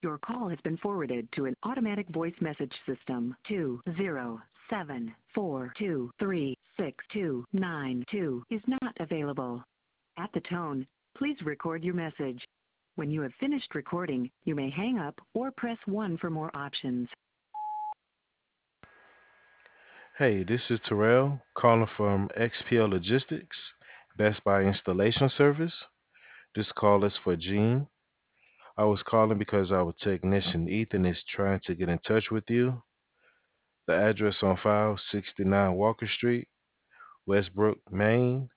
Your call has been forwarded to an automatic voice message system. 207-423-6292 is not available. At the tone, please record your message. When you have finished recording, you may hang up or press 1 for more options. Hey, this is Terrell calling from XPL Logistics, Best Buy Installation Service. This call is for Gene. I was calling because our technician Ethan is trying to get in touch with you. The address on file, 69 Walker Street, Westbrook, Maine,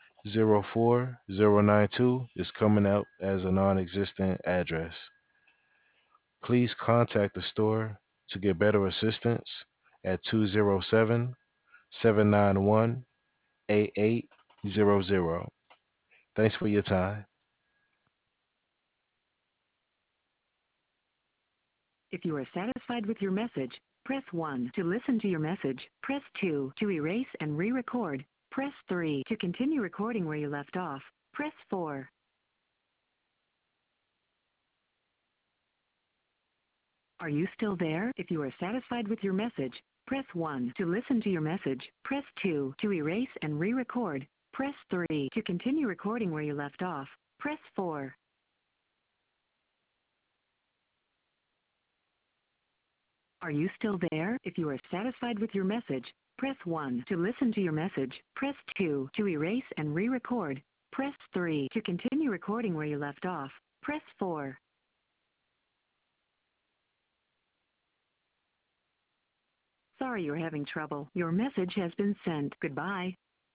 04092, is coming out as a non-existent address. Please contact the store to get better assistance at 207-791-8800. Thanks for your time. If you are satisfied with your message, press 1 to listen to your message. Press 2 to erase and re-record. Press 3 to continue recording where you left off. Press 4. Are you still there? If you are satisfied with your message, press 1 to listen to your message. Press 2 to erase and re-record. Press 3 to continue recording where you left off. Press 4. Are you still there? If you are satisfied with your message, press 1 to listen to your message. Press 2 to erase and re-record. Press 3 to continue recording where you left off. Press 4. Sorry you're having trouble. Your message has been sent. Goodbye.